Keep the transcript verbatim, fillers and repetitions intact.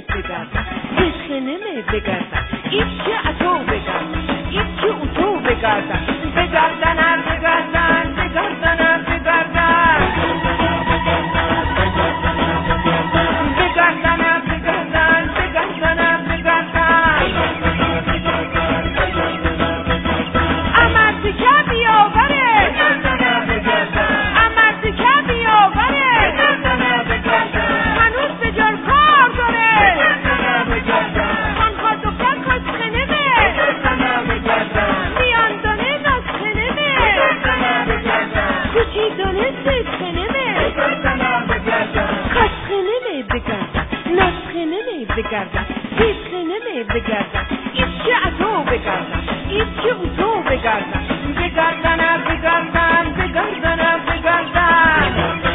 بگردن بشنمه بگردن ایچه اتو بگردن ایچه اتو بگردن بگردن هر بگردن بگردن هر بگردن بگردن هر بگردن بگردن هر بگردن امرد که بیاوره امرد که بیاوره هنوز به جار کار داره آنها دختر کسخنه میان دانه نسخنه کوچی دانه سیخنه کسخنه بگردن نسخنه بگردن سیخنه بگردن ایچه اتو بگردن ایچه اتو بگردن بگردن بگردن بگردن بگردن